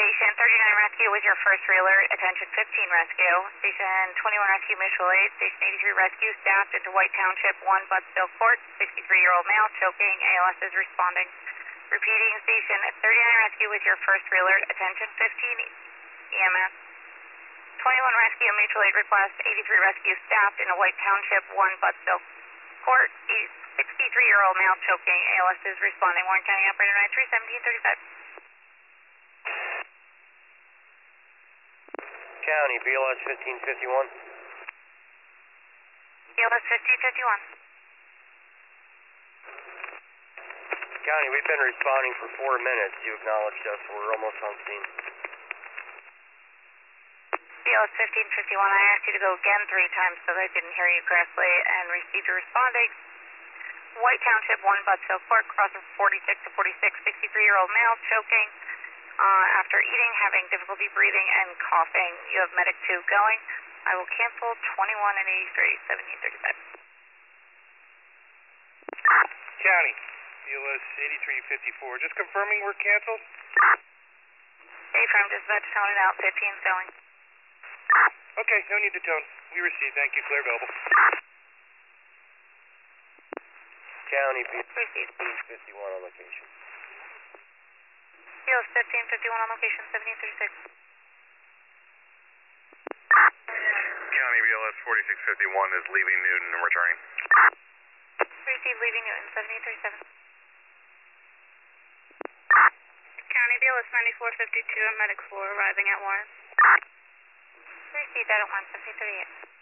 Station 39 Rescue with your first re-alert. Attention 15 Rescue. Station 21 Rescue Mutual Aid. Station 83 Rescue staffed into White Township 1 Buttsville Court. 63-year-old male choking. ALS is responding. Repeating, Station 39 Rescue with your first re-alert. Attention 15 EMS. 21 Rescue Mutual Aid request. 83 Rescue staffed into White Township 1 Buttsville Court. 63-year-old male choking. ALS is responding. Warren County Operator 931735. County, BLS 1551. BLS 1551. County, we've been responding for 4 minutes. You acknowledged us. We're almost on scene. BLS 1551, I asked you to go again 3 times so that I didn't hear you correctly and received your responding. White Township 1 Buttsville Court, crossing 46 to 46, 63-year-old male choking. After eating, having difficulty breathing and coughing. You have Medic 2 going. I will cancel 21 and 83, 1735. County, BLS 8354. Just confirming we're canceled? Affirm, dispatch, tone it out, 15's going. Okay, no need to tone. We received, thank you, clear available. County, Received. 1551 on location. BLS 1551 on location, 1736. County, BLS 4651 is leaving Newton and returning. Received, leaving Newton, 1737. County, BLS 9452 and Medic 4 arriving at Warren. Received, out at 1, 1738.